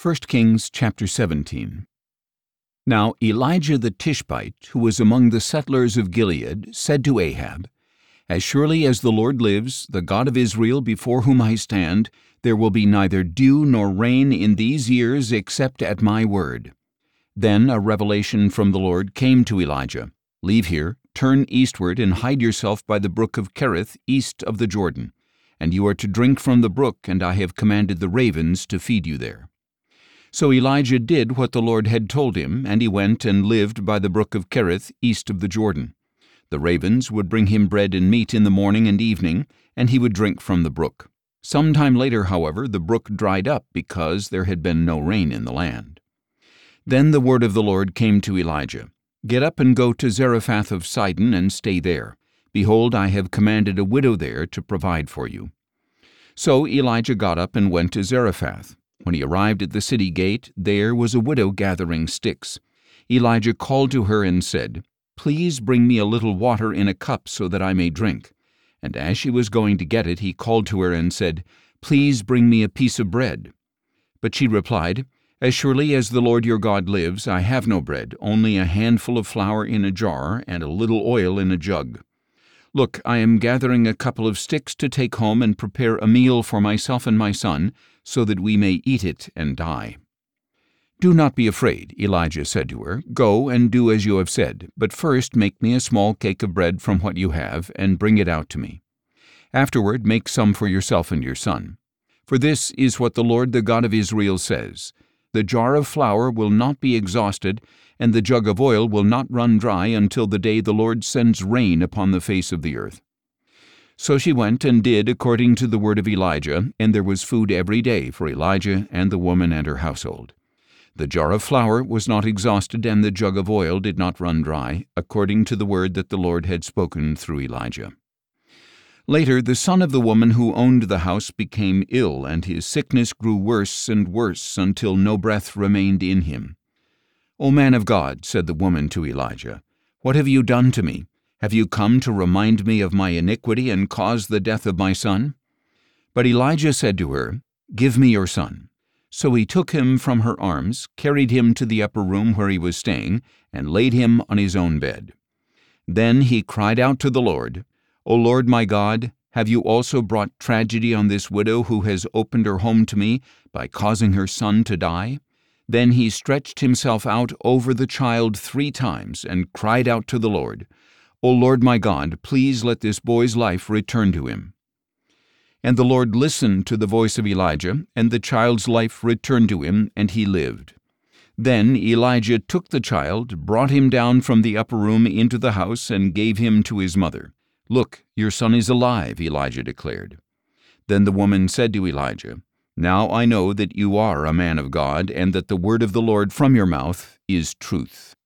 1 Kings chapter 17. Now Elijah the Tishbite, who was among the settlers of Gilead, said to Ahab, As surely as the Lord lives, the God of Israel before whom I stand, there will be neither dew nor rain in these years except at my word. Then a revelation from the Lord came to Elijah. Leave here, turn eastward, and hide yourself by the brook of Kerith, east of the Jordan. And you are to drink from the brook, and I have commanded the ravens to feed you there. So Elijah did what the Lord had told him, and he went and lived by the brook of Kerith, east of the Jordan. The ravens would bring him bread and meat in the morning and evening, and he would drink from the brook. Some time later, however, the brook dried up because there had been no rain in the land. Then the word of the Lord came to Elijah, Get up and go to Zarephath of Sidon and stay there. Behold, I have commanded a widow there to provide for you. So Elijah got up and went to Zarephath. When he arrived at the city gate, there was a widow gathering sticks. Elijah called to her and said, Please bring me a little water in a cup so that I may drink. And as she was going to get it, he called to her and said, Please bring me a piece of bread. But she replied, As surely as the Lord your God lives, I have no bread, only a handful of flour in a jar and a little oil in a jug. Look, I am gathering a couple of sticks to take home and prepare a meal for myself and my son, so that we may eat it and die. Do not be afraid, Elijah said to her. Go and do as you have said, but first make me a small cake of bread from what you have, and bring it out to me. Afterward make some for yourself and your son. For this is what the Lord, the God of Israel, says, The jar of flour will not be exhausted, and the jug of oil will not run dry until the day the Lord sends rain upon the face of the earth. So she went and did according to the word of Elijah, and there was food every day for Elijah and the woman and her household. The jar of flour was not exhausted, and the jug of oil did not run dry, according to the word that the Lord had spoken through Elijah. Later, the son of the woman who owned the house became ill, and his sickness grew worse and worse until no breath remained in him. O man of God, said the woman to Elijah, what have you done to me? Have you come to remind me of my iniquity and cause the death of my son? But Elijah said to her, Give me your son. So he took him from her arms, carried him to the upper room where he was staying, and laid him on his own bed. Then he cried out to the Lord, O Lord my God, have you also brought tragedy on this widow who has opened her home to me by causing her son to die? Then he stretched himself out over the child 3 times and cried out to the Lord, O Lord my God, please let this boy's life return to him. And the Lord listened to the voice of Elijah, and the child's life returned to him, and he lived. Then Elijah took the child, brought him down from the upper room into the house, and gave him to his mother. Look, your son is alive, Elijah declared. Then the woman said to Elijah, Now I know that you are a man of God, and that the word of the Lord from your mouth is truth.